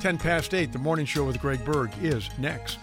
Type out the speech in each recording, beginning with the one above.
10 past 8, the morning show with Greg Berg is next.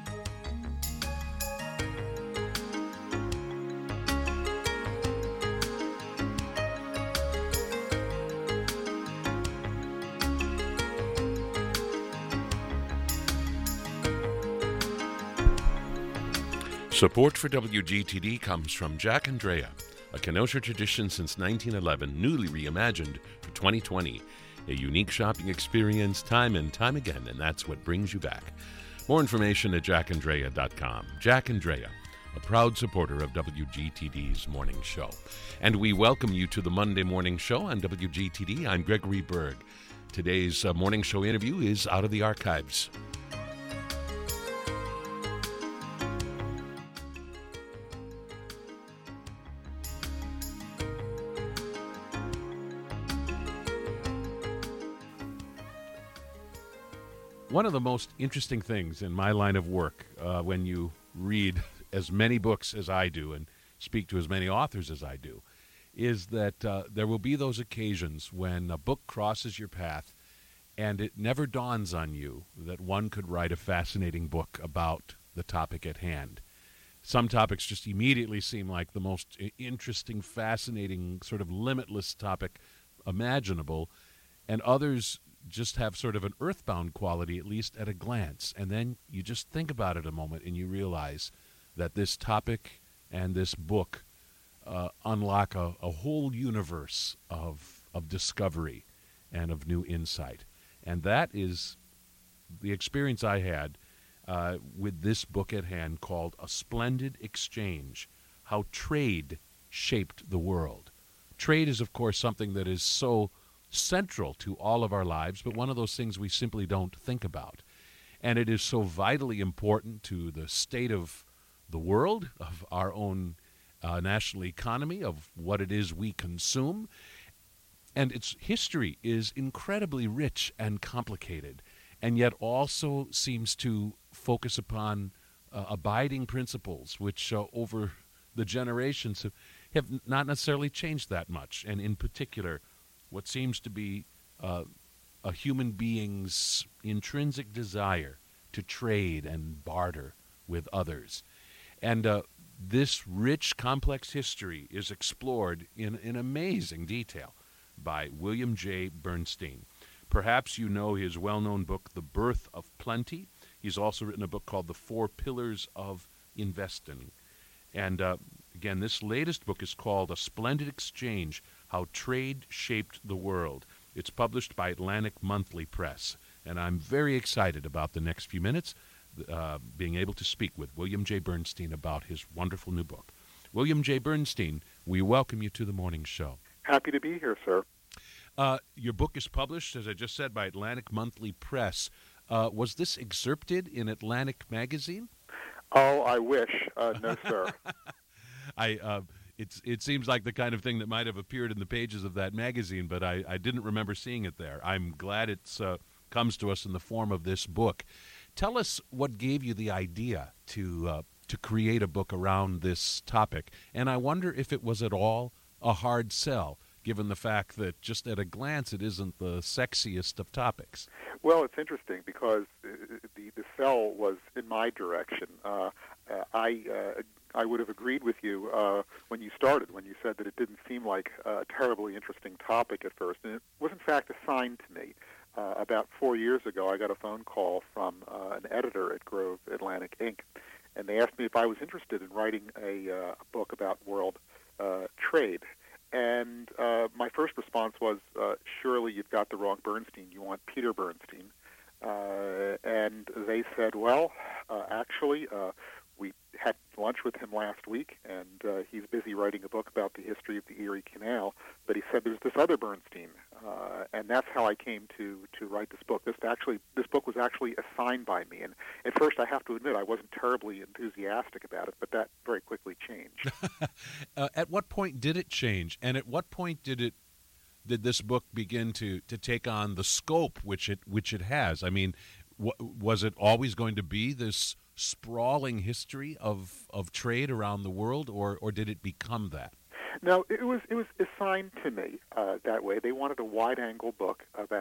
Support for WGTD comes from Jack and Drea, a Kenosha tradition since 1911, newly reimagined for 2020. A unique shopping experience time and time again, and that's what brings you back. More information at jackanddrea.com. Jack and Drea, a proud supporter of WGTD's morning show. And we welcome you to the Monday morning show on WGTD. I'm Gregory Berg. Today's morning show interview is out of the archives. One of the most interesting things in my line of work, when you read as many books as I do and speak to as many authors as I do, is that there will be those occasions when a book crosses your path and it never dawns on you that one could write a fascinating book about the topic at hand. Some topics just immediately seem like the most interesting, fascinating, sort of limitless topic imaginable, and others just have sort of an earthbound quality, at least at a glance. And then you just think about it a moment and you realize that this topic and this book unlock a whole universe of discovery and of new insight. And that is the experience I had with this book at hand called A Splendid Exchange, How Trade Shaped the World. Trade is, of course, something that is so central to all of our lives, but one of those things we simply don't think about. And it is so vitally important to the state of the world, of our own national economy, of what it is we consume. And its history is incredibly rich and complicated, and yet also seems to focus upon abiding principles, which over the generations have not necessarily changed that much. And in particular, what seems to be a human being's intrinsic desire to trade and barter with others. And this rich, complex history is explored in amazing detail by William J. Bernstein. Perhaps you know his well-known book, The Birth of Plenty. He's also written a book called The Four Pillars of Investing. And again, this latest book is called A Splendid Exchange, How Trade Shaped the World. It's published by Atlantic Monthly Press, and I'm very excited about the next few minutes being able to speak with William J. Bernstein about his wonderful new book. William J. Bernstein, we welcome you to the morning show. Happy to be here, sir. Your book is published, as I just said, by Atlantic Monthly Press. Was this excerpted in Atlantic Magazine? Oh, I wish. No, sir. It seems like the kind of thing that might have appeared in the pages of that magazine, but I didn't remember seeing it there. I'm glad it comes to us in the form of this book. Tell us what gave you the idea to create a book around this topic, and I wonder if it was at all a hard sell, given the fact that just at a glance it isn't the sexiest of topics. Well, it's interesting because the sell was in my direction. I would have agreed with you when you started, when you said that it didn't seem like a terribly interesting topic at first. And it was, in fact, assigned to me. About 4 years ago, I got a phone call from an editor at Grove Atlantic, Inc., and they asked me if I was interested in writing a book about world trade. And my first response was, surely you've got the wrong Bernstein. You want Peter Bernstein. And they said, well, actually, we had lunch with him last week, and he's busy writing a book about the history of the Erie Canal. But he said there's this other Bernstein, and that's how I came to write this book. This book was actually assigned by me, and at first I have to admit I wasn't terribly enthusiastic about it, but that very quickly changed. At what point did it change, and at what point did this book begin to take on the scope which it has? I mean, was it always going to be this sprawling history of trade around the world, or did it become that? No, it was assigned to me that way. They wanted a wide-angle book about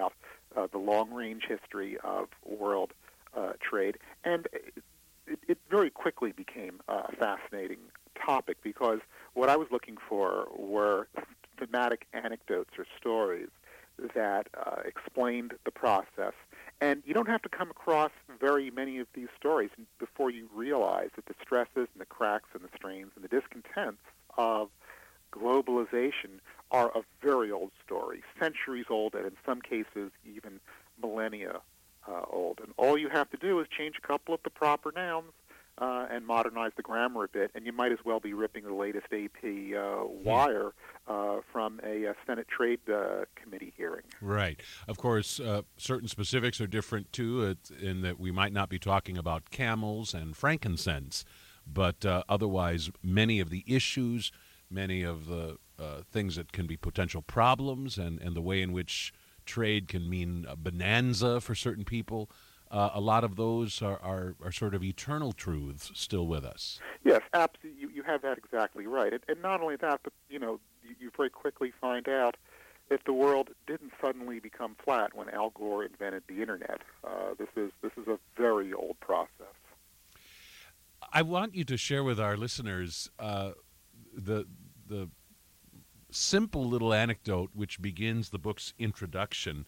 the long-range history of world trade. And it very quickly became a fascinating topic because what I was looking for were thematic anecdotes or stories that explained the process. And you don't have to come across very many of these stories before you realize that the stresses and the cracks and the strains and the discontents of globalization are a very old story, centuries old, and in some cases even millennia old. And all you have to do is change a couple of the proper nouns and modernize the grammar a bit, and you might as well be ripping the latest AP wire from a Senate Trade Committee hearing. Right. Of course, certain specifics are different, too, in that we might not be talking about camels and frankincense, but otherwise many of the issues, many of the things that can be potential problems, and the way in which trade can mean a bonanza for certain people, a lot of those are sort of eternal truths still with us. Yes, absolutely. You have that exactly right. And not only that, but you very quickly find out that the world didn't suddenly become flat when Al Gore invented the internet. This is a very old process. I want you to share with our listeners the simple little anecdote which begins the book's introduction,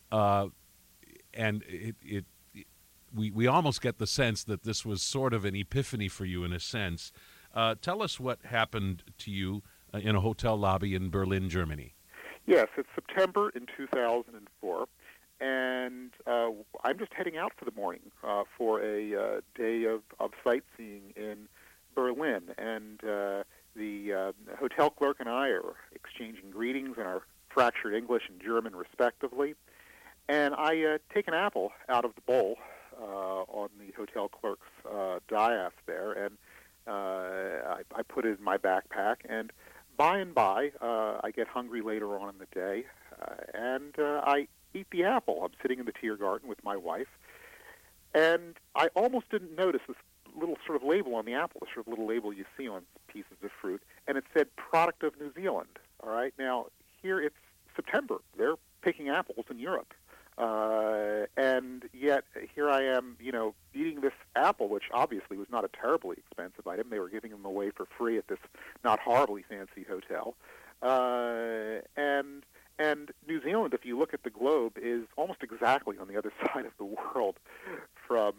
and we almost get the sense that this was sort of an epiphany for you in a sense. Tell us what happened to you in a hotel lobby in Berlin, Germany. Yes, it's September in 2004, and I'm just heading out for the morning for a day of sightseeing in Berlin, and the hotel clerk and I are exchanging greetings in our fractured English and German respectively, and I take an apple out of the bowl on the hotel clerk's dais there, and I put it in my backpack, and by and by, I get hungry later on in the day, and I eat the apple. I'm sitting in the Tiergarten with my wife, and I almost didn't notice this little sort of label on the apple, the sort of little label you see on pieces of fruit, and it said product of New Zealand. All right, now here it's September. They're picking apples in Europe. And yet here I am, eating this apple, which obviously was not a terribly expensive item. They were giving them away for free at this not horribly fancy hotel. And New Zealand, if you look at the globe, is almost exactly on the other side of the world from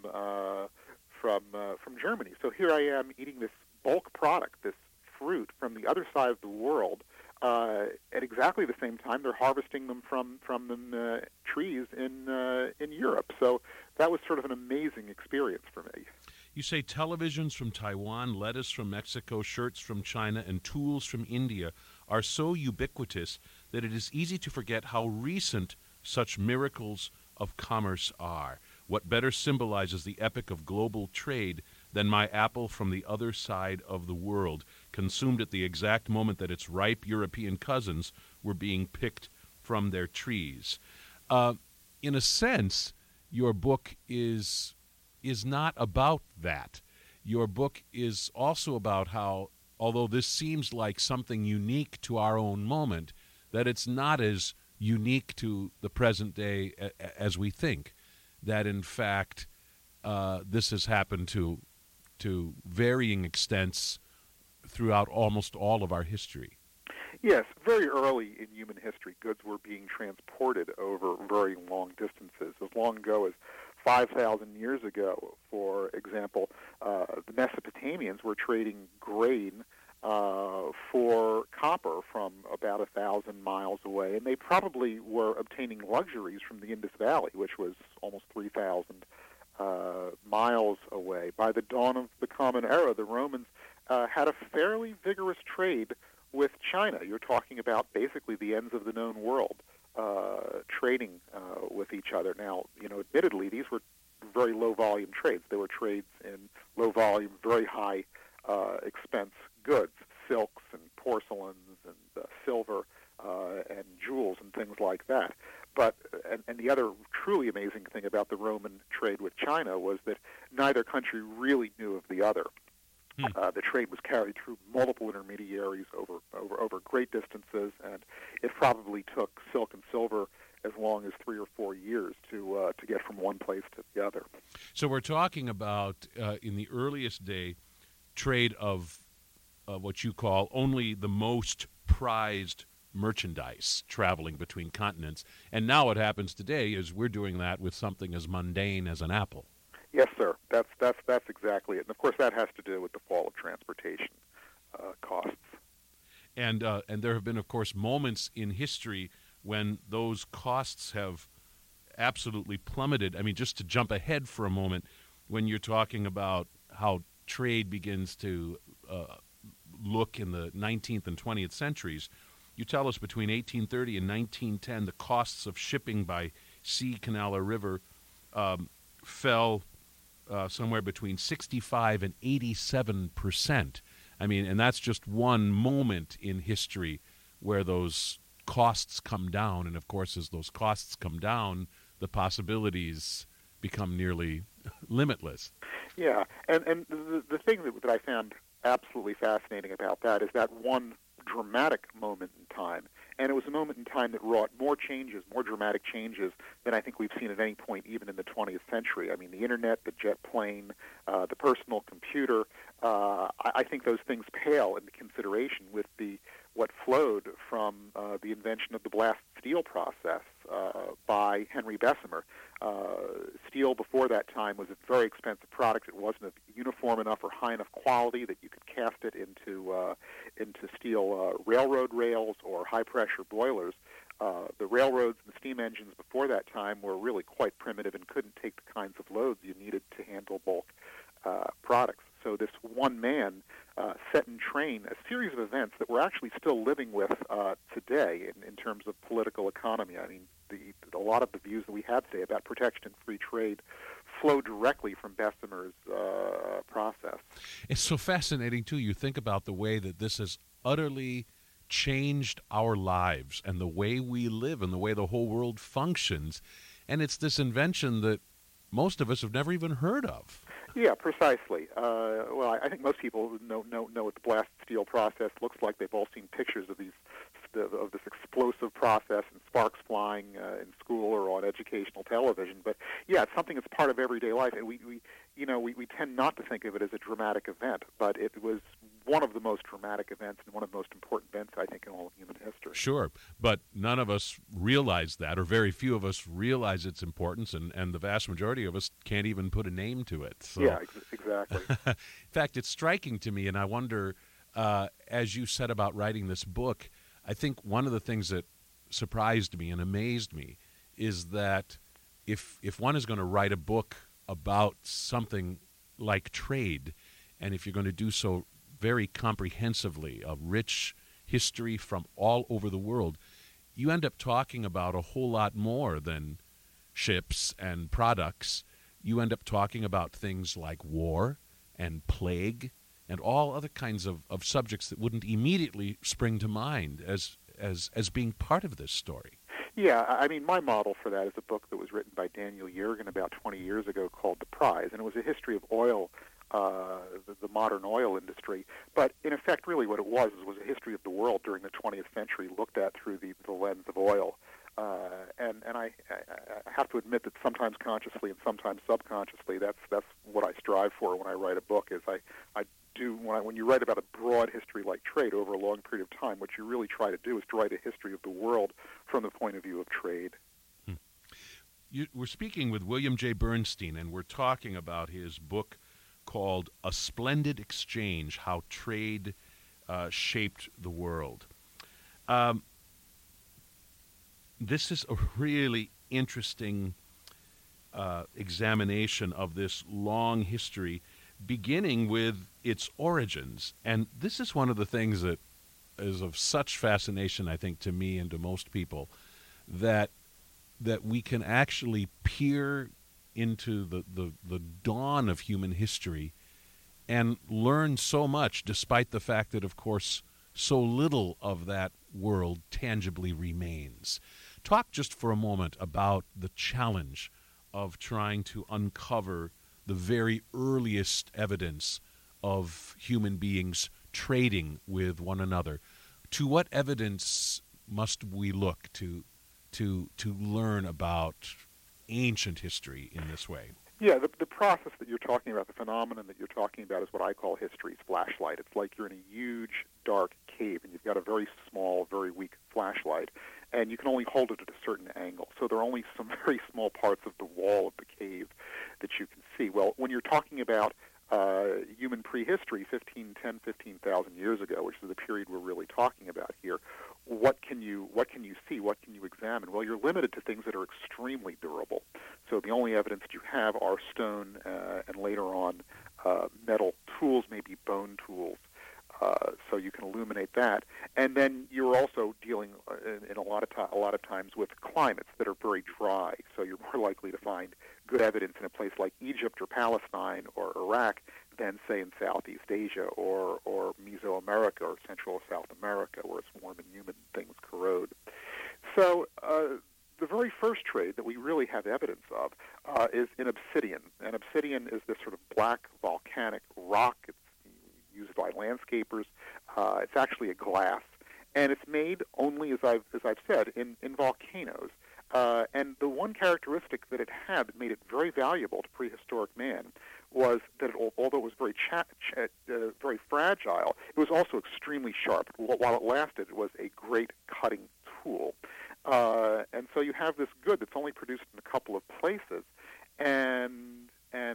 Germany. So here I am eating this bulk product, this fruit from the other side of the world. At exactly the same time, they're harvesting them from trees in Europe. So that was sort of an amazing experience for me. You say televisions from Taiwan, lettuce from Mexico, shirts from China, and tools from India are so ubiquitous that it is easy to forget how recent such miracles of commerce are. What better symbolizes the epic of global trade than my apple from the other side of the world, consumed at the exact moment that its ripe European cousins were being picked from their trees? In a sense, your book is not about that. Your book is also about how, although this seems like something unique to our own moment, that it's not as unique to the present day as we think. That, in fact, this has happened to varying extents throughout almost all of our history. Yes, very early in human history, goods were being transported over very long distances. As long ago as 5,000 years ago, for example, the Mesopotamians were trading grain for copper from about 1,000 miles away, and they probably were obtaining luxuries from the Indus Valley, which was almost 3,000 miles away. By the dawn of the Common Era, the Romans had a fairly vigorous trade with China. You're talking about basically the ends of the known world trading with each other. Now, admittedly, these were very low-volume trades. They were trades in low-volume, very high expense goods, silks and porcelains and silver and jewels and things like that. But and the other truly amazing thing about the Roman trade with China was that neither country really knew of the other. The trade was carried through multiple intermediaries over great distances, and it probably took silk and silver as long as 3 or 4 years to get from one place to the other. So we're talking about, in the earliest day, trade of what you call only the most prized merchandise traveling between continents. And now what happens today is we're doing that with something as mundane as an apple. Yes, sir. That's exactly it. And of course, that has to do with the fall of transportation costs. And there have been, of course, moments in history when those costs have absolutely plummeted. I mean, just to jump ahead for a moment, when you're talking about how trade begins to look in the 19th and 20th centuries, you tell us between 1830 and 1910, the costs of shipping by sea, canal, or river fell somewhere between 65 and 87%. I mean, and that's just one moment in history where those costs come down. And, of course, as those costs come down, the possibilities become nearly limitless. Yeah, and the thing that I found absolutely fascinating about that is that one dramatic moment in time, and it was a moment in time that wrought more changes, more dramatic changes than I think we've seen at any point even in the 20th century. I mean, the internet, the jet plane, the personal computer, I think those things pale into consideration with what flowed from the invention of the blast steel process by Henry Bessemer. Steel before that time was a very expensive product. It wasn't of uniform enough or high enough quality that you could cast it into steel railroad rails or high-pressure boilers. The railroads and the steam engines before that time were really quite primitive and couldn't take the kinds of loads you needed to handle bulk products. So this one man set in train a series of events that we're actually still living with today in terms of political economy. I mean, a lot of the views that we have today about protection and free trade flow directly from Bessemer's process. It's so fascinating, too. You think about the way that this has utterly changed our lives and the way we live and the way the whole world functions. And it's this invention that most of us have never even heard of. Yeah, precisely. Well, I think most people know what the blast steel process looks like. They've all seen pictures of this explosive process and sparks flying in school or on educational television. But yeah, it's something that's part of everyday life, and we tend not to think of it as a dramatic event, but it was one of the most dramatic events and one of the most important events, I think, in all of human history. Sure, but none of us realize that, or very few of us realize its importance, and the vast majority of us can't even put a name to it. So. Yeah, exactly. In fact, it's striking to me, and I wonder, as you said about writing this book, I think one of the things that surprised me and amazed me is that if one is going to write a book about something like trade, and if you're going to do so very comprehensively, a rich history from all over the world, you end up talking about a whole lot more than ships and products. You end up talking about things like war and plague and all other kinds of subjects that wouldn't immediately spring to mind as being part of this story. Yeah, I mean, my model for that is a book that was written by Daniel Yergin about 20 years ago called The Prize, and it was a history of oil, the modern oil industry. But in effect, really what it was a history of the world during the 20th century looked at through the lens of oil. And I have to admit that sometimes consciously and sometimes subconsciously, that's what I strive for when I write a book. Is I do when you write about a broad history like trade over a long period of time, what you really try to do is to write a history of the world from the point of view of trade. We're speaking with William J. Bernstein, and we're talking about his book called A Splendid Exchange: How Trade Shaped the World. This is a really interesting examination of this long history, beginning with its origins. And this is one of the things that is of such fascination, I think, to me and to most people, that we can actually peer into the dawn of human history and learn so much, despite the fact that, of course, so little of that world tangibly remains. Talk just for a moment about the challenge of trying to uncover the very earliest evidence of human beings trading with one another. To what evidence must we look to to learn about ancient history in this way? Yeah, the process that you're talking about, the phenomenon that you're talking about, is what I call history's flashlight. It's like you're in a huge, dark cave, and you've got a very small, very weak flashlight, and you can only hold it at a certain angle. So there are only some very small parts of the wall of the cave that you can see. Well, when you're talking about human prehistory, 15,000 years ago, which is the period we're really talking about here, what can you see? What can you examine? Well, you're limited to things that are extremely durable. So the only evidence that you have are stone and later on metal tools, maybe bone tools. So you can illuminate that, and then you're also dealing in a lot of times with climates that are very dry. So you're more likely to find good evidence in a place like Egypt or Palestine or Iraq than, say, in Southeast Asia or Mesoamerica or Central or South America, where it's warm and humid and things corrode. So the very first trade that we really have evidence of is in obsidian. And obsidian is this sort of black volcanic rock. It's used by landscapers. It's actually a glass, and it's made only, as I've said, in volcanoes. And the one characteristic that it had that made it very valuable to prehistoric man was that although it was very fragile, it was also extremely sharp. While it lasted, it was a great cutting tool. And so you have this good that's only produced in a couple of places, and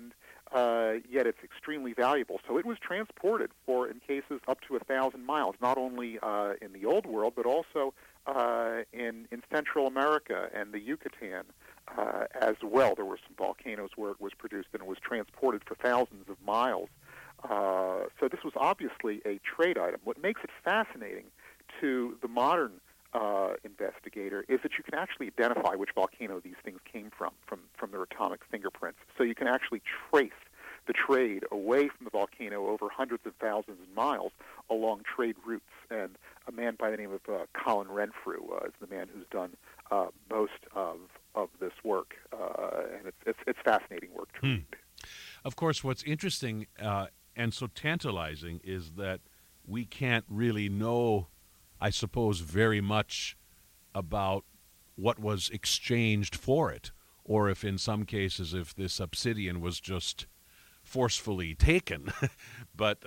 yet it's extremely valuable. So it was transported in cases up to 1,000 miles, not only in the Old World, but also in Central America and the Yucatan as well. There were some volcanoes where it was produced, and it was transported for thousands of miles. So this was obviously a trade item. What makes it fascinating to the modern investigator is that you can actually identify which volcano these things came from their atomic fingerprints. So you can actually trace the trade away from the volcano over hundreds of thousands of miles along trade routes. And a man by the name of Colin Renfrew is the man who's done most of this work, and it's fascinating work to read. Of course, what's interesting and so tantalizing is that we can't really know, I suppose, very much about what was exchanged for it, or if in some cases, if this obsidian was just forcefully taken. but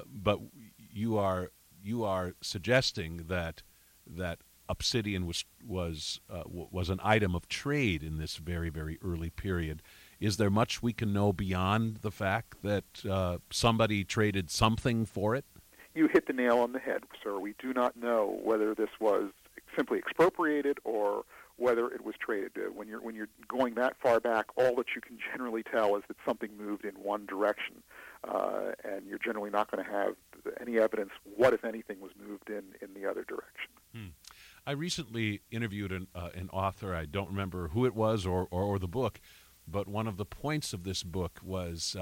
you are suggesting that obsidian was an item of trade in this very, very early period. Is there much we can know beyond the fact that somebody traded something for it? You hit the nail on the head, sir. We do not know whether this was simply expropriated or whether it was traded. When you're going that far back, all that you can generally tell is that something moved in one direction, and you're generally not going to have any evidence what, if anything, was moved in the other direction. I recently interviewed an author. I don't remember who it was or the book, but one of the points of this book was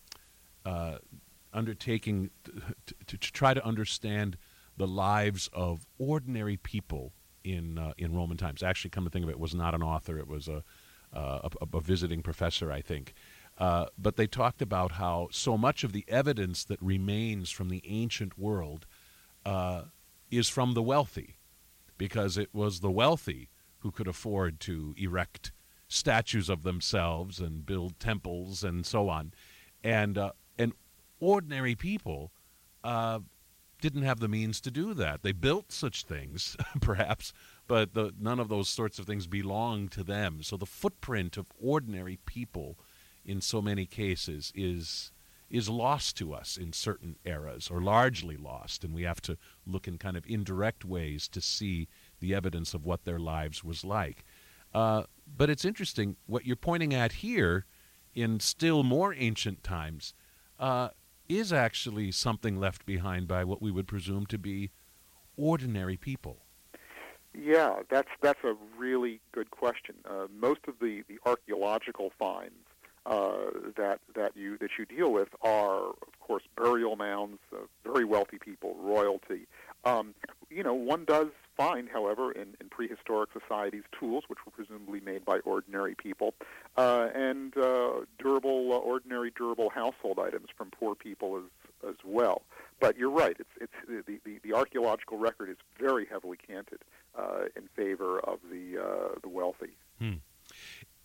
undertaking to try to understand the lives of ordinary people in Roman times. Actually, come to think of it, was not an author. It was a visiting professor, I think. But they talked about how so much of the evidence that remains from the ancient world is from the wealthy, because it was the wealthy who could afford to erect statues of themselves and build temples and so on. And ordinary people didn't have the means to do that. They built such things, perhaps, but none of those sorts of things belong to them. So the footprint of ordinary people in so many cases is lost to us in certain eras, or largely lost, and we have to look in kind of indirect ways to see the evidence of what their lives was like. But it's interesting, what you're pointing at here in still more ancient times is actually something left behind by what we would presume to be ordinary people. Yeah, that's a really good question. Most of the archaeological finds that you deal with are, of course, burial mounds of very wealthy people, royalty. One does find, however, in prehistoric societies, tools which were presumably made by ordinary people, and ordinary durable household items from poor people as well. But you're right; it's the archaeological record is very heavily canted in favor of the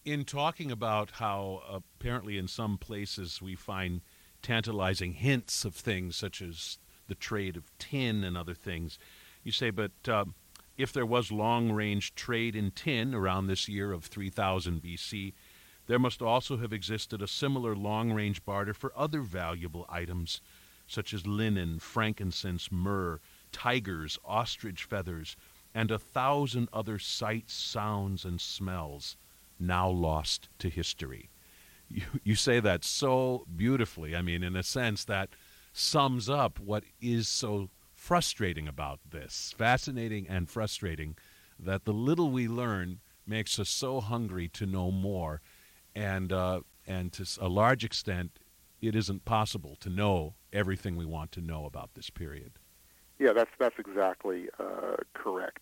In talking about how apparently in some places we find tantalizing hints of things such as the trade of tin and other things, you say, but if there was long-range trade in tin around this year of 3000 BC, there must also have existed a similar long-range barter for other valuable items such as linen, frankincense, myrrh, tigers, ostrich feathers, and 1,000 other sights, sounds, and smells now lost to history. You say that so beautifully. I mean, in a sense, that sums up what is so frustrating about this. Fascinating and frustrating that the little we learn makes us so hungry to know more. And to a large extent, it isn't possible to know everything we want to know about this period. Yeah, that's exactly correct.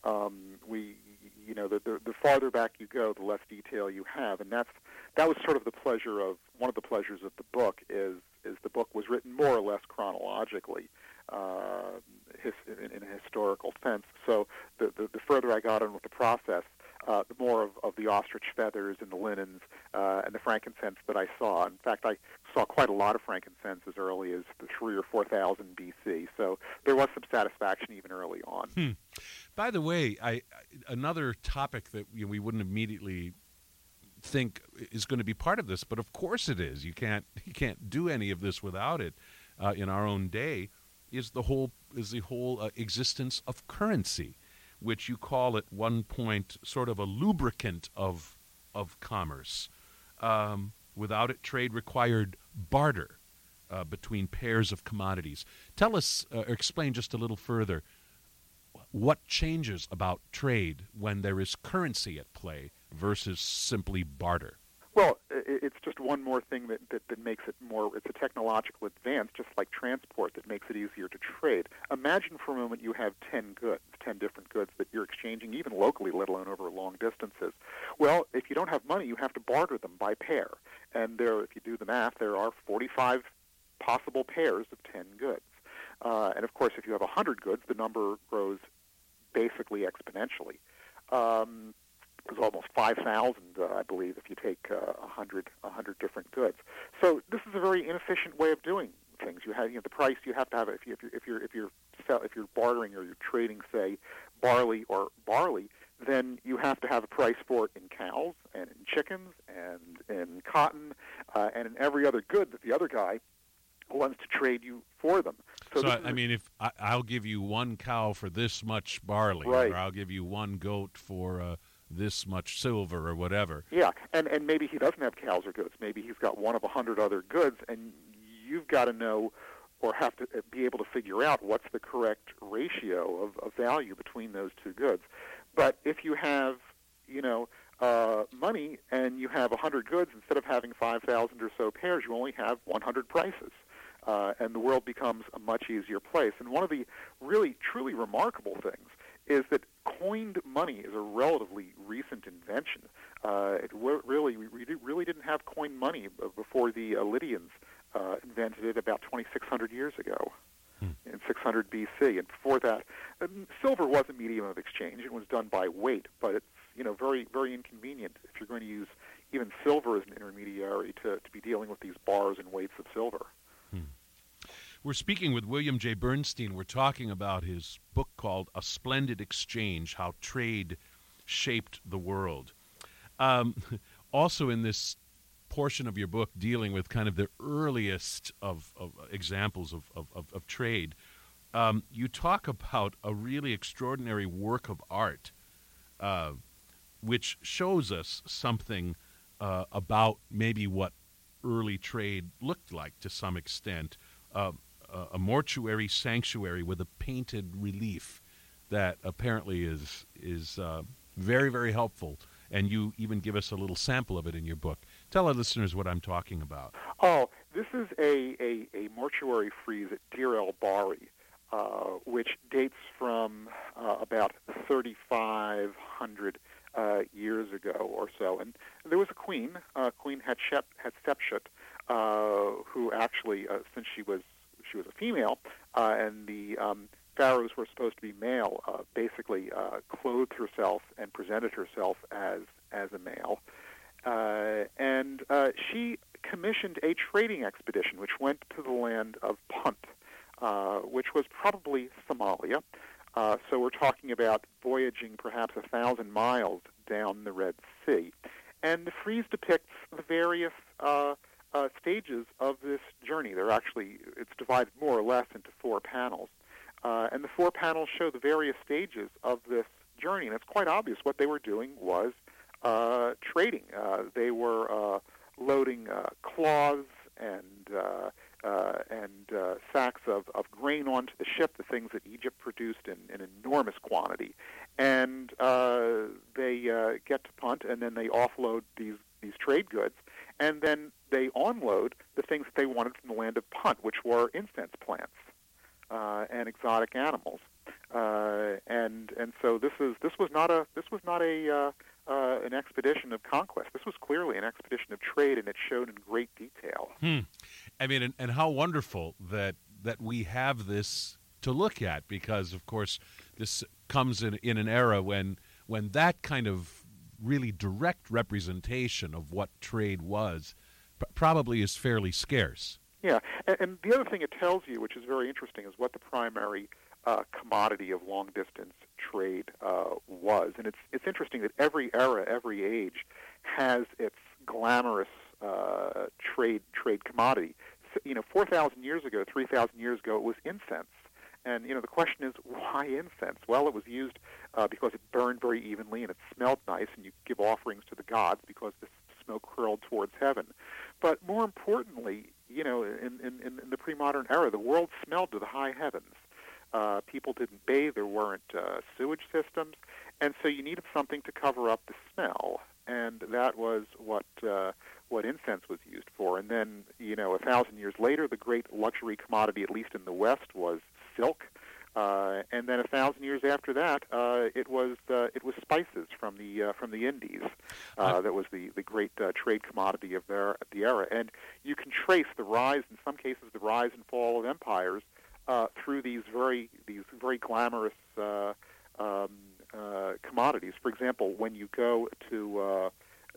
The farther back you go, the less detail you have, and that was sort of one of the pleasures of the book is the book was written more or less chronologically, in a historical sense. So the further I got on with the process, the more of the ostrich feathers and the linens and the frankincense that I saw. In fact, I saw quite a lot of frankincense as early as the 3,000 or 4,000 BC. So there was some satisfaction even early on. By the way, another topic that we wouldn't immediately think is going to be part of this, but of course it is. You can't do any of this without it. In our own day, is the whole existence of currency, which you call at one point sort of a lubricant of commerce. Without it, trade required barter between pairs of commodities. Tell us, explain just a little further, what changes about trade when there is currency at play versus simply barter? Well, it's just one more thing that makes it more, it's a technological advance, just like transport, that makes it easier to trade. Imagine for a moment you have 10 different goods that you're exchanging, even locally, let alone over long distances. Well, if you don't have money, you have to barter them by pair. And if you do the math, there are 45 possible pairs of 10 goods. And of course, if you have 100 goods, the number grows basically exponentially. There's almost 5,000, I believe, if you take 100 different goods. So this is a very inefficient way of doing things. You have the price. You have to have it if you're bartering or you're trading, say, barley or barley. Then you have to have a price for it in cows and in chickens and in cotton and in every other good that the other guy wants to trade you for them. So I mean, if I'll give you one cow for this much barley, right, or I'll give you one goat for this much silver, or whatever. Yeah, and maybe he doesn't have cows or goats. Maybe he's got one of 100 other goods, and you've got to know or have to be able to figure out what's the correct ratio of value between those two goods. But if you have, money and you have 100 goods, instead of having 5,000 or so pairs, you only have 100 prices. And the world becomes a much easier place. And one of the really, truly remarkable things is that coined money is a relatively recent invention. We really didn't have coined money before the Lydians invented it about 2,600 years ago, in 600 BC. And before that, silver was a medium of exchange. It was done by weight, but it's very, very inconvenient if you're going to use even silver as an intermediary to be dealing with these bars and weights of silver. We're speaking with William J. Bernstein. We're talking about his book called A Splendid Exchange, How Trade Shaped the World. Also in this portion of your book dealing with kind of the earliest of examples of trade, you talk about a really extraordinary work of art which shows us something about maybe what early trade looked like to some extent. A mortuary sanctuary with a painted relief that apparently is very, very helpful, and you even give us a little sample of it in your book. Tell our listeners what I'm talking about. Oh, this is a mortuary frieze at Deir el-Bahari, which dates from about 3,500 years ago or so. And there was a queen, Queen Hatshepsut, who actually, since she was a female, and the pharaohs were supposed to be male, basically clothed herself and presented herself as a male. and she commissioned a trading expedition which went to the land of Punt, which was probably Somalia. So we're talking about voyaging perhaps 1,000 miles down the Red Sea. And the frieze depicts the various stages of this journey. It's divided more or less into 4 panels. And the 4 panels show the various stages of this journey. And it's quite obvious what they were doing was trading. They were loading cloths and sacks of grain onto the ship, the things that Egypt produced in enormous quantity. And they get to Punt, and then they offload these trade goods, and then they onload the things that they wanted from the land of Punt, which were incense plants and exotic animals. And so this was not an expedition of conquest. This was clearly an expedition of trade, and it showed in great detail. I mean, and how wonderful that we have this to look at, because, of course, this comes in an era when that kind of really direct representation of what trade was probably is fairly scarce. Yeah, and the other thing it tells you, which is very interesting, is what the primary commodity of long-distance trade was. And it's interesting that every era, every age has its glamorous trade commodity. So, 4,000 years ago, 3,000 years ago, it was incense. And, the question is, why incense? Well, it was used because it burned very evenly and it smelled nice, and you give offerings to the gods because the smoke curled towards heaven. But more importantly, in the pre-modern era, the world smelled to the high heavens. People didn't bathe. There weren't sewage systems. And so you needed something to cover up the smell. And that was what incense was used for. And then, 1,000 years later, the great luxury commodity, at least in the West, was silk. And then 1,000 years after that, it was spices from the Indies. That was the great trade commodity of the era. And you can trace the rise, in some cases, the rise and fall of empires through these very glamorous commodities. For example, when you go to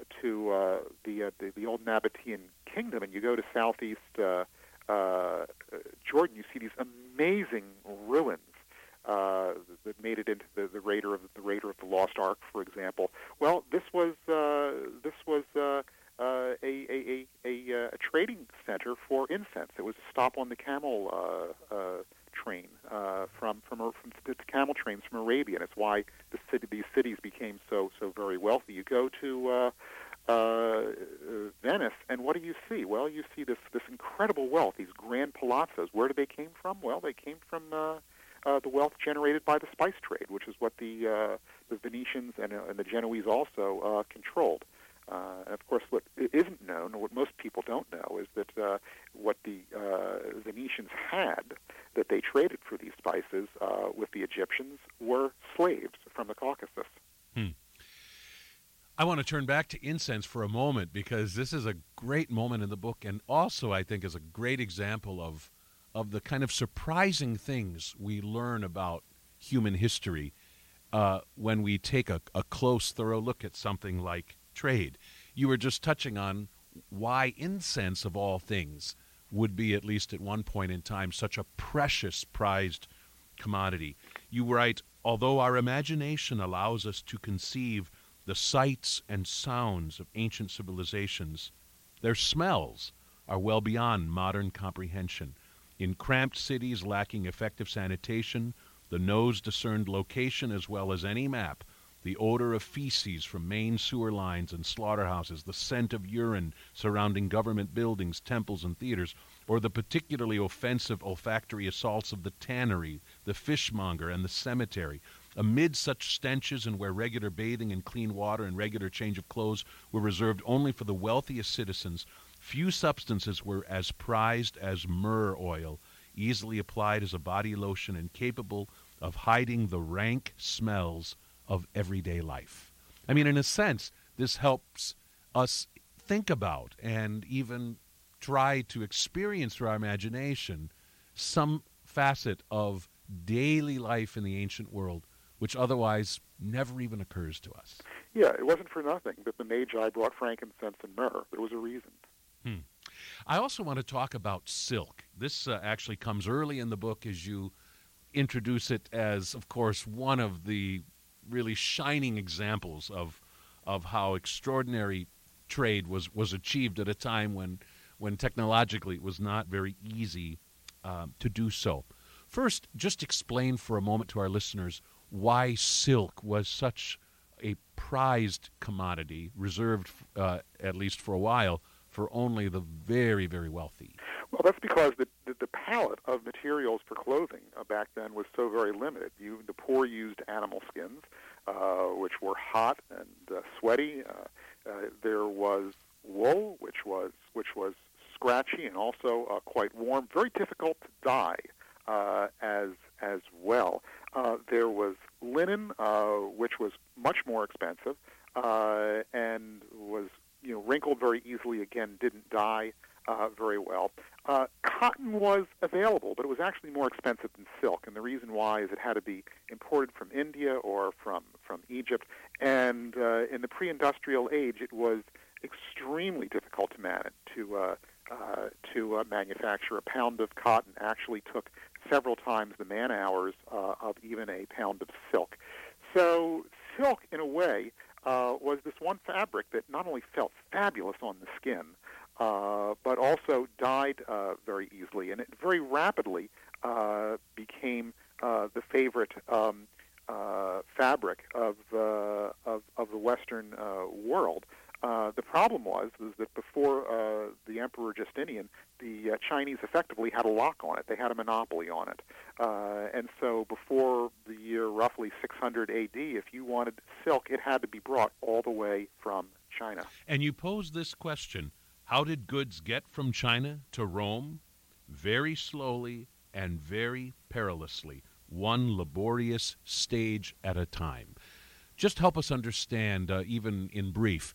the old Nabatean kingdom and you go to southeast Jordan, you see these amazing ruins that made it into the Raider of the Lost Ark, for example. Well, this was a trading center for incense. It was a stop on the camel train from the camel trains from Arabia. And it's why these cities became so very wealthy. You go to Venice, and what do you see? Well, you see this incredible wealth, these grand palazzos. Where did they came from? Well, they came from the wealth generated by the spice trade, which is what the Venetians and the Genoese also controlled. And of course, what isn't known, or what most people don't know, is that what the Venetians had that they traded for these spices with the Egyptians were slaves from the Caucasus. I want to turn back to incense for a moment, because this is a great moment in the book, and also I think is a great example of the kind of surprising things we learn about human history when we take a close, thorough look at something like trade. You were just touching on why incense, of all things, would be, at least at one point in time, such a precious, prized commodity. You write, although our imagination allows us to conceive the sights and sounds of ancient civilizations, their smells are well beyond modern comprehension. In cramped cities lacking effective sanitation, the nose discerned location as well as any map, the odor of feces from main sewer lines and slaughterhouses, the scent of urine surrounding government buildings, temples, and theaters, or the particularly offensive olfactory assaults of the tannery, the fishmonger, and the cemetery. Amid such stenches, and where regular bathing and clean water and regular change of clothes were reserved only for the wealthiest citizens, few substances were as prized as myrrh oil, easily applied as a body lotion and capable of hiding the rank smells of everyday life. I mean, in a sense, this helps us think about and even try to experience through our imagination some facet of daily life in the ancient world which otherwise never even occurs to us. Yeah, it wasn't for nothing that the Magi brought frankincense and myrrh. There was a reason. I also want to talk about silk. This actually comes early in the book as you introduce it as, of course, one of the really shining examples of how extraordinary trade was achieved at a time when technologically it was not very easy to do so. First, just explain for a moment to our listeners why silk was such a prized commodity, reserved, at least for a while, for only the very, very wealthy. Well, that's because the palette of materials for clothing back then was so very limited. The poor used animal skins, which were hot and sweaty. There was wool, which was scratchy and also quite warm, very difficult to dye as well. There was linen, which was much more expensive and was wrinkled very easily. Again, didn't dye very well. Cotton was available, but it was actually more expensive than silk, and the reason why is it had to be imported from India or from Egypt, and in the pre-industrial age, it was extremely difficult to manage to manufacture. A pound of cotton actually took several times the man hours of even a pound of silk. So silk, in a way, was this one fabric that not only felt fabulous on the skin, but also dyed very easily, and it very rapidly became the favorite fabric of the Western world. The problem was that before the Emperor Justinian, the Chinese effectively had a lock on it. They had a monopoly on it. And so before the year roughly 600 A.D., if you wanted silk, it had to be brought all the way from China. And you pose this question, how did goods get from China to Rome? Very slowly and very perilously, one laborious stage at a time. Just help us understand, even in brief,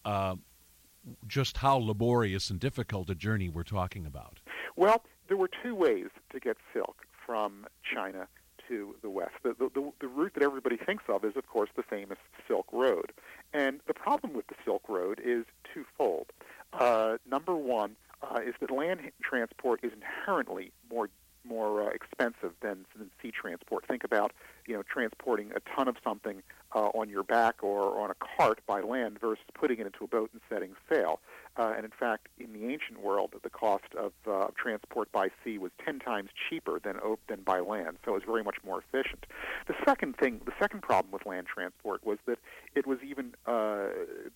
just how laborious and difficult a journey we're talking about. Well, there were two ways to get silk from China to the West. The route that everybody thinks of is, of course, the famous Silk Road. And the problem with the Silk Road is twofold. Number one is that land transport is inherently more expensive than sea transport. Think about transporting a ton of something on your back or on a cart by land versus putting it into a boat and setting sail. And in fact, in the ancient world, the cost of transport by sea was 10 times cheaper than by land, so it was very much more efficient. The second problem with land transport was that it was even a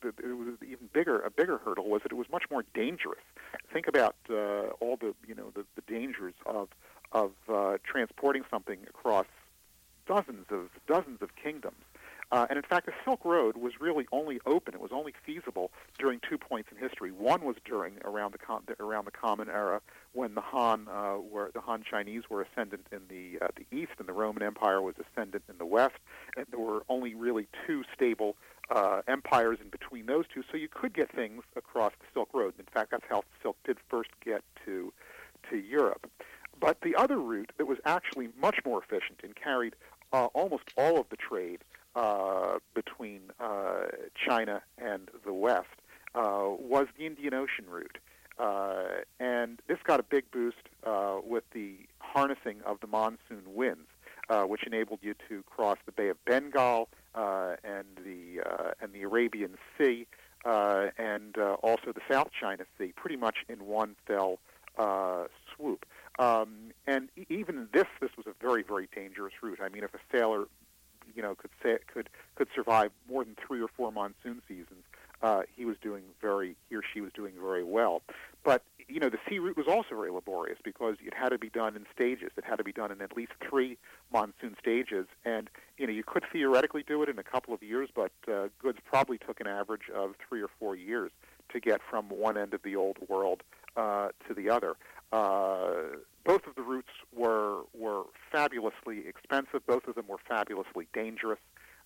bigger hurdle was that it was much more dangerous. Think about all the dangers of transporting something across dozens of kingdoms. And in fact, the Silk Road was really only open. It was only feasible during 2 points in history. One was around the Common Era, when the Han Chinese were ascendant in the east, and the Roman Empire was ascendant in the west. And there were only really two stable empires in between those two, so you could get things across the Silk Road. In fact, that's how silk did first get to Europe. But the other route that was actually much more efficient and carried almost all of the trade between China and the West was the Indian Ocean route. And this got a big boost with the harnessing of the monsoon winds, which enabled you to cross the Bay of Bengal and the Arabian Sea and also the South China Sea, pretty much in one fell swoop. And even this was a very, very dangerous route. I mean, if a sailor, could survive more than 3 or 4 monsoon seasons, he or she was doing very well. But the sea route was also very laborious because it had to be done in stages. It had to be done in at least 3 monsoon stages, and you could theoretically do it in a couple of years, but goods probably took an average of 3 or 4 years to get from one end of the old world to the other. Both of the routes were fabulously expensive. Both of them were fabulously dangerous,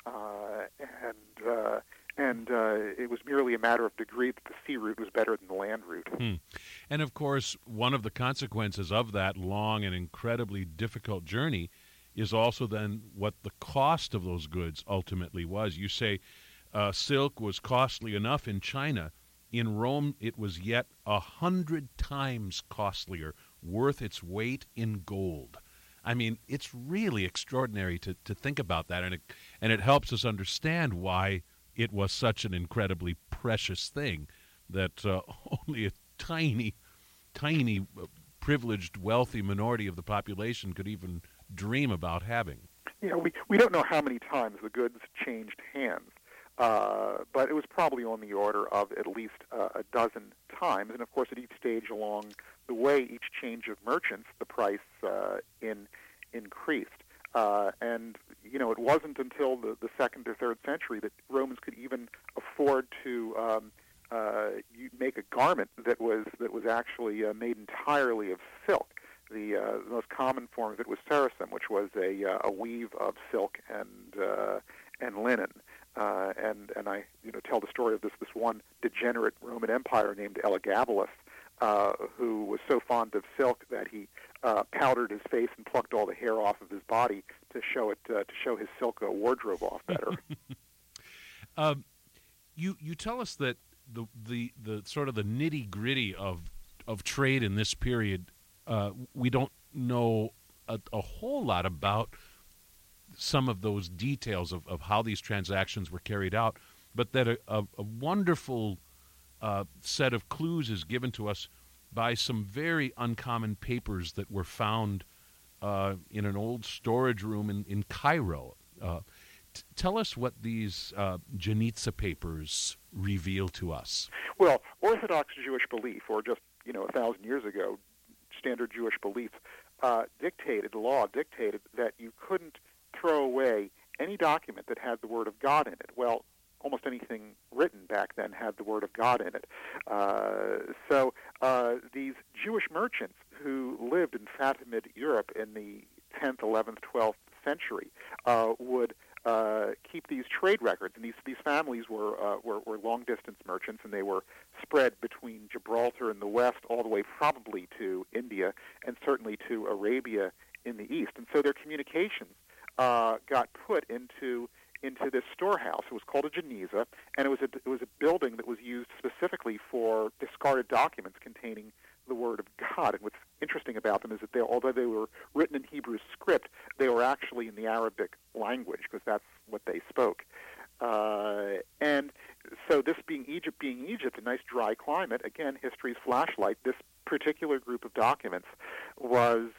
and it was merely a matter of degree that the sea route was better than the land route. And of course, one of the consequences of that long and incredibly difficult journey is also then what the cost of those goods ultimately was. You say silk was costly enough in China. In Rome, it was yet 100 times costlier, worth its weight in gold. I mean, it's really extraordinary to think about that, and it helps us understand why it was such an incredibly precious thing that only a tiny privileged, wealthy minority of the population could even dream about having. Yeah, we don't know how many times the goods changed hands, but it was probably on the order of at least a dozen times. And of course, at each stage along the way, each change of merchants, the price increased. And it wasn't until the second or third century that Romans could even afford to make a garment that was actually made entirely of silk. The most common form of it was saracen, which was a weave of silk and linen. And I tell the story of this one degenerate Roman Empire named Elagabalus, who was so fond of silk that he powdered his face and plucked all the hair off of his body to show his silk wardrobe off better. You tell us that the sort of the nitty-gritty of trade in this period, we don't know a whole lot about some of those details of how these transactions were carried out, but that a wonderful set of clues is given to us by some very uncommon papers that were found in an old storage room in Cairo. Tell us what these Janitza papers reveal to us. Well, Orthodox Jewish belief, or just 1,000 years ago, standard Jewish belief, dictated that you couldn't throw away any document that had the Word of God in it. Well, almost anything written back then had the Word of God in it. So these Jewish merchants who lived in Fatimid Europe in the 10th, 11th, 12th century would keep these trade records, and these families were long-distance merchants, and they were spread between Gibraltar in the west all the way probably to India and certainly to Arabia in the east. And so their communications got put into this storehouse. It was called a geniza, and it was a building that was used specifically for discarded documents containing the Word of God. And what's interesting about them is that although they were written in Hebrew script, they were actually in the Arabic language because that's what they spoke. And so this being Egypt, a nice dry climate, again, history's flashlight, this particular group of documents was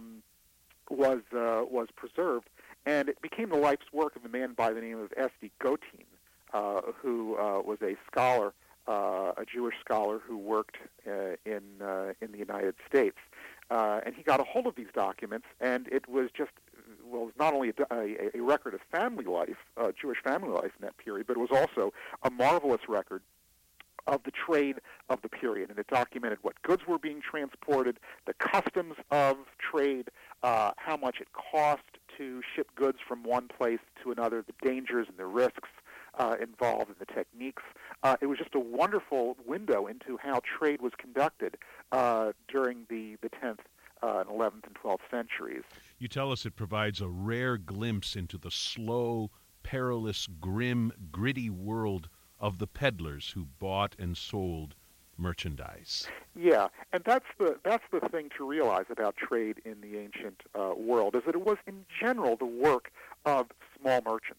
preserved, and it became the life's work of a man by the name of Esti Gotin, who was a scholar, a Jewish scholar who worked in the United States. And he got a hold of these documents, and it was not only a record of family life, Jewish family life in that period, but it was also a marvelous record of the trade of the period. And it documented what goods were being transported, the customs of trade, how much it cost to ship goods from one place to another, the dangers and the risks involved in the techniques. It was just a wonderful window into how trade was conducted during the 10th and 11th and 12th centuries. You tell us it provides a rare glimpse into the slow, perilous, grim, gritty world of the peddlers who bought and sold merchandise. Yeah, and that's the thing to realize about trade in the ancient world, is that it was in general the work of small merchants.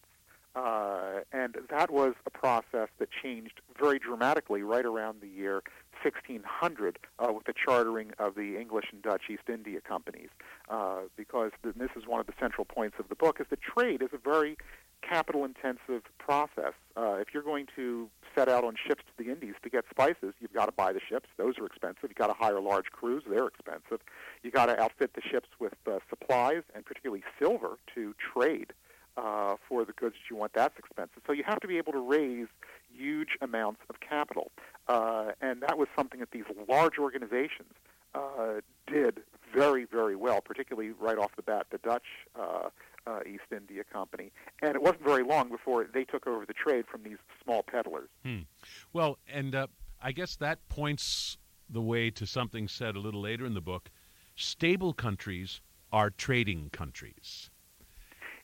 And that was a process that changed very dramatically right around the year 1600 with the chartering of the English and Dutch East India companies. Because this is one of the central points of the book, is that trade is a very capital-intensive process. If you're going to set out on ships to the Indies to get spices, you've got to buy the ships. Those are expensive. You've got to hire large crews. They're expensive. You've got to outfit the ships with supplies, and particularly silver, to trade for the goods that you want. That's expensive. So you have to be able to raise huge amounts of capital. And that was something that these large organizations did very, very well, particularly right off the bat, the Dutch East India Company. And it wasn't very long before they took over the trade from these small peddlers. Well, and I guess that points the way to something said a little later in the book. Stable countries are trading countries.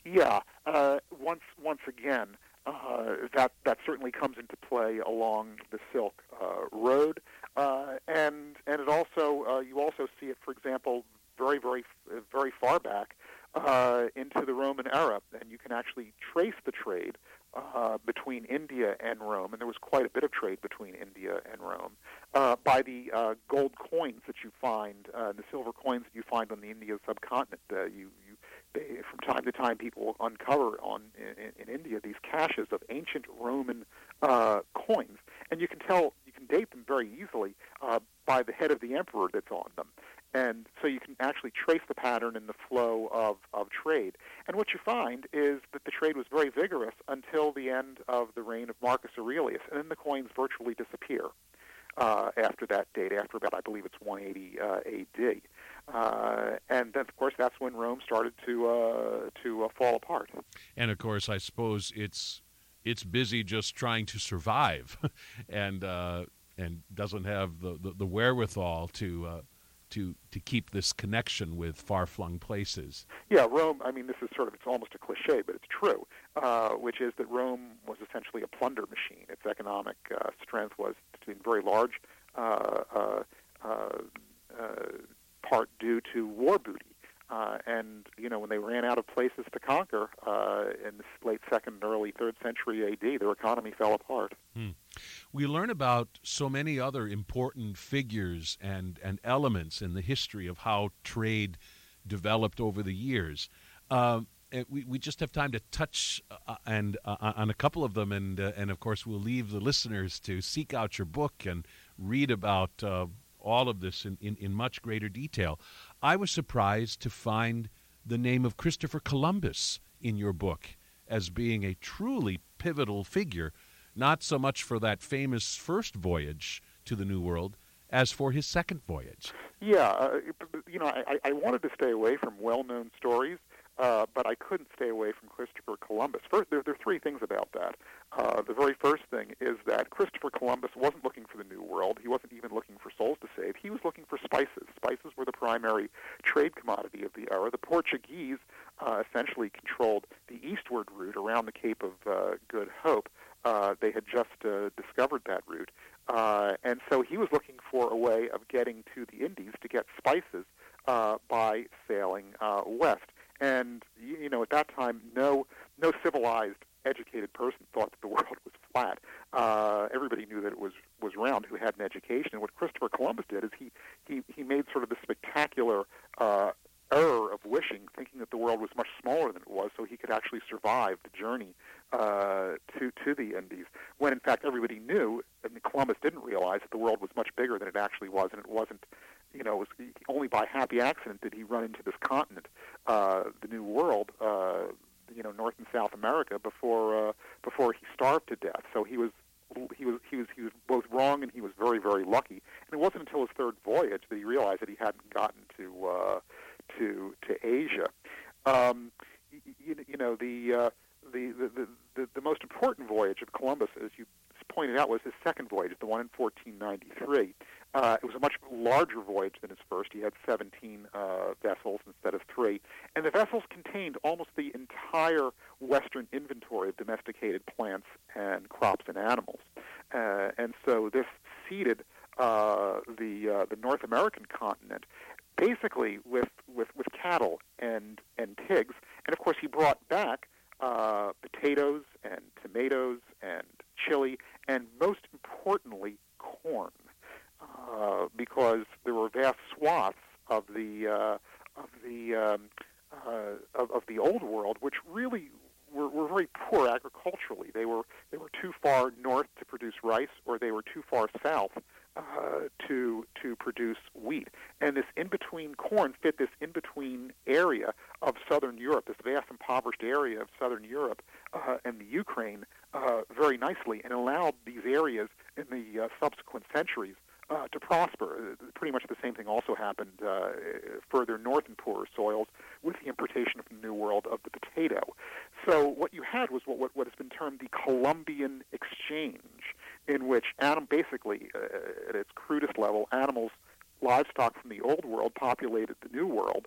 Yeah, once again, that certainly comes into play along the Silk Road, and it also you also see it, for example, very far back into the Roman era, and you can actually trace the trade between India and Rome, and there was quite a bit of trade between India and Rome, by the gold coins that you find, the silver coins that you find on the Indian subcontinent. From time to time, people uncover in India these caches of ancient Roman coins, and you can date them very easily by the head of the emperor that's on them. And so you can actually trace the pattern in the flow of trade. And what you find is that the trade was very vigorous until the end of the reign of Marcus Aurelius, and then the coins virtually disappear after that date, after about, I believe it's 180 A.D. And then, of course, that's when Rome started to fall apart. And, of course, I suppose it's busy just trying to survive and doesn't have the wherewithal to keep this connection with far-flung places. Yeah, Rome, I mean, this is it's almost a cliche, but it's true, which is that Rome was essentially a plunder machine. Its economic strength was in very large part due to war booty. And, when they ran out of places to conquer in the late 2nd and early 3rd century A.D., their economy fell apart. We learn about so many other important figures and elements in the history of how trade developed over the years. We just have time to touch on a couple of them, and of course we'll leave the listeners to seek out your book and read about all of this in much greater detail. I was surprised to find the name of Christopher Columbus in your book as being a truly pivotal figure, not so much for that famous first voyage to the New World as for his second voyage. Yeah, I wanted to stay away from well-known stories, but I couldn't stay away from Christopher Columbus. First, there are three things about that. The very first thing is that Christopher Columbus wasn't looking for the New World. He wasn't even looking for souls to save. He was looking for spices. Spices were the primary trade commodity of the era. The Portuguese essentially controlled the eastward route around the Cape of Good Hope. They had just discovered that route. And so he was looking for a way of getting to the Indies to get spices by sailing west. And, at that time, no civilized, educated person thought that the world was flat. Everybody knew that it was round who had an education. And what Christopher Columbus did is he made sort of the spectacular error of wishing, thinking that the world was much smaller than it was, so he could actually survive the journey to the Indies, when in fact everybody knew, and Columbus didn't realize, that the world was much bigger than it actually was, and it wasn't, it was only by happy accident did he run into this continent, the New World, North and South America, before he starved to death. So he was both wrong, and he was very, very lucky. And it wasn't until his third voyage that he realized that he hadn't gotten to Asia. The most important voyage of Columbus, as you pointed out, was his second voyage, the one in 1493. It was a much larger voyage than his first. He had 17 vessels instead of 3. And the vessels contained almost the entire Western inventory of domesticated plants and crops and animals. And so this seeded the North American continent basically with cattle and pigs. And, of course, he brought back potatoes and tomatoes and chili, and most importantly, corn, because there were vast swaths of the old world which really were very poor agriculturally. They were too far north to produce rice, or they were too far south to produce wheat. And this in-between corn fit this in-between area of southern Europe, this vast impoverished area of southern Europe and the Ukraine very nicely, and allowed these areas in the subsequent centuries to prosper. Pretty much the same thing also happened further north in poorer soils with the importation from the New World of the potato. So what you had was what has been termed the Columbian Exchange, in which basically, at its crudest level, livestock from the Old World populated the New World, where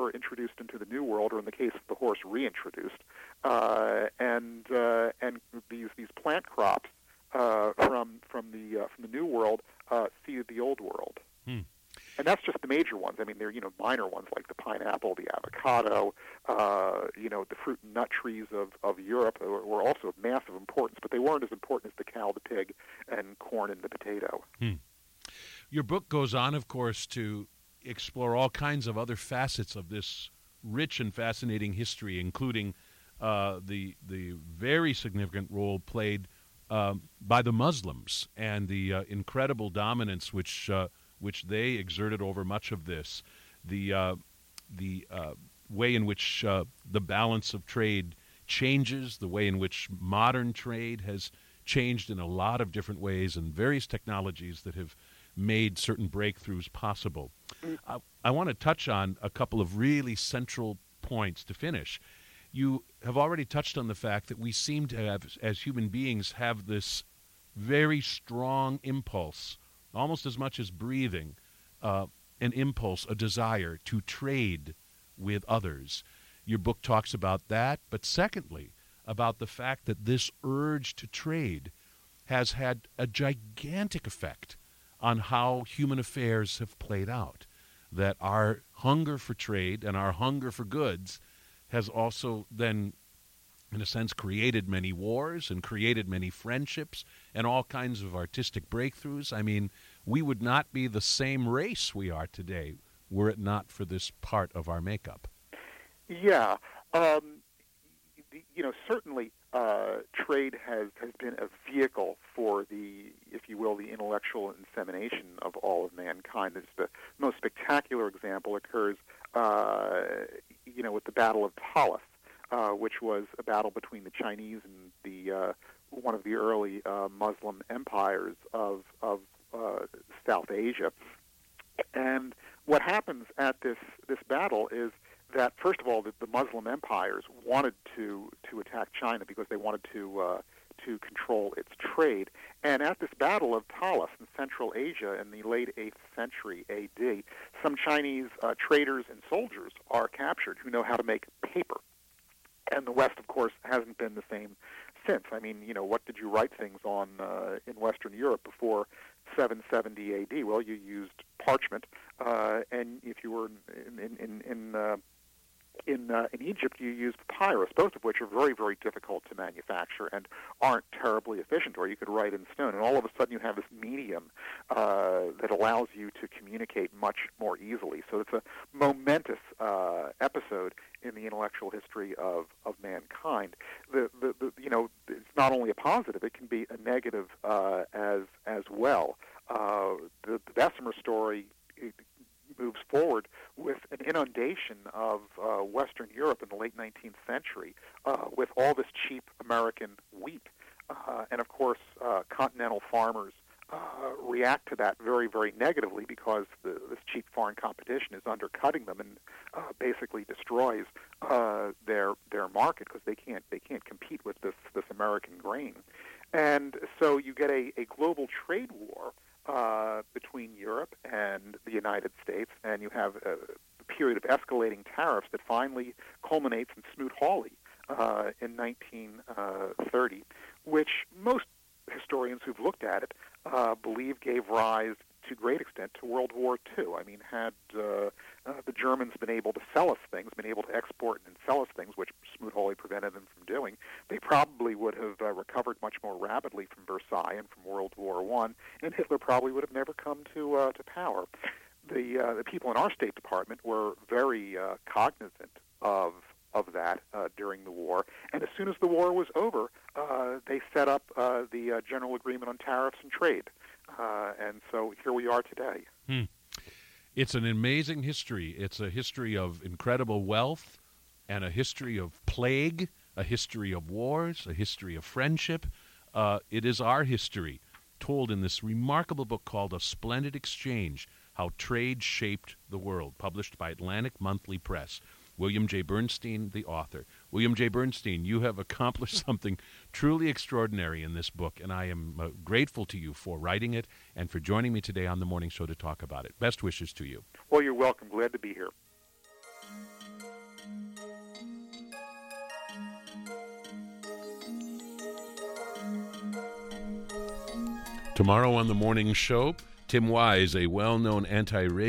were introduced into the New World, or in the case of the horse, reintroduced, and these plant crops from the New World seeded the Old World. And that's just the major ones. I mean, there are minor ones like the pineapple, the avocado, the fruit and nut trees of Europe were also of massive importance, but they weren't as important as the cow, the pig, and corn and the potato. Your book goes on, of course, to explore all kinds of other facets of this rich and fascinating history, including the very significant role played by the Muslims and the incredible dominance which they exerted over much of this, the way in which the balance of trade changes, the way in which modern trade has changed in a lot of different ways, and various technologies that have made certain breakthroughs possible. I want to touch on a couple of really central points to finish. You have already touched on the fact that we seem to have, as human beings, have this very strong impulse, almost as much as breathing, an impulse, a desire to trade with others. Your book talks about that, but secondly, about the fact that this urge to trade has had a gigantic effect on how human affairs have played out, that our hunger for trade and our hunger for goods has also then, in a sense, created many wars and created many friendships and all kinds of artistic breakthroughs. I mean, we would not be the same race we are today were it not for this part of our makeup. Yeah. Certainly trade has been a vehicle for the, if you will, the intellectual insemination of all of mankind. The most spectacular example occurs, with the Battle of Talas, which was a battle between the Chinese and the one of the early Muslim empires of South Asia. And what happens at this battle is that, first of all, the Muslim empires wanted to attack China because they wanted to control its trade. And at this Battle of Talas in Central Asia in the late 8th century A.D., some Chinese traders and soldiers are captured who know how to make paper. And the West, of course, hasn't been the same since. I mean, what did you write things on in Western Europe before 770 A.D.? Well, you used parchment, and if you were in Egypt, you used papyrus, both of which are very, very difficult to manufacture and aren't terribly efficient, or you could write in stone. And all of a sudden you have this medium that allows you to communicate much more easily. So it's a momentous episode in the intellectual history of mankind. It's not only a positive, it can be a negative as well. The Bessemer story moves forward with an inundation of Western Europe in the late 19th century with all this cheap American wheat. And, of course, continental farmers react to that very, very negatively because this cheap foreign competition is undercutting them and basically destroys their market because they can't compete with this American grain. And so you get a global trade war between Europe and the United States, and you have a period of escalating tariffs that finally culminates in Smoot-Hawley in 1930, which most historians who've looked at it believe gave rise to great extent to World War II. I mean, had the Germans been able to sell us things, been able to export and sell us things, which Smoot-Hawley prevented them from doing, they probably would have recovered much more rapidly from Versailles and from World War I, and Hitler probably would have never come to power. The people in our State Department were very cognizant of that during the war, and as soon as the war was over, they set up the General Agreement on Tariffs and Trade, and so here we are today. It's an amazing history. It's a history of incredible wealth and a history of plague, a history of wars, a history of friendship. It is our history told in this remarkable book called A Splendid Exchange, How Trade Shaped the World, published by Atlantic Monthly Press. William J. Bernstein, the author. William J. Bernstein, you have accomplished something truly extraordinary in this book, and I am grateful to you for writing it and for joining me today on the morning show to talk about it. Best wishes to you. Well, you're welcome. Glad to be here. Tomorrow on the morning show, Tim Wise, a well-known anti-racist